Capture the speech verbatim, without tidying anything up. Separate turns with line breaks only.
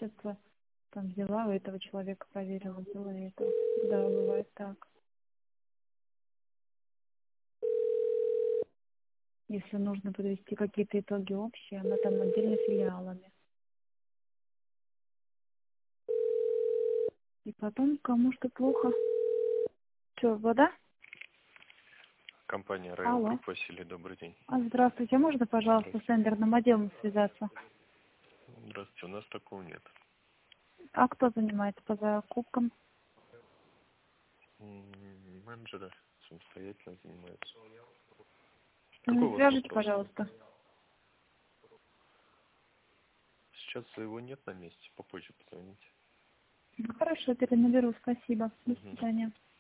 средства там взяла, у этого человека проверила, было это. Да, бывает так. Если нужно подвести какие-то итоги общие, она там отдельно филиалами. И потом кому что плохо. Что, вода?
Компания Royal
Алло.
Group, Василий, добрый день.
А, здравствуйте, можно, пожалуйста, с тендерным отделом связаться?
Здравствуйте, у нас такого нет.
А кто занимается по закупкам?
М, Менеджеры самостоятельно занимаются.
Ну,
Какой у вас
свяжите,
вопрос?
пожалуйста.
Сейчас его нет на месте, попозже позвоните.
Хорошо, перенаберу, спасибо. До
Мгм.
свидания.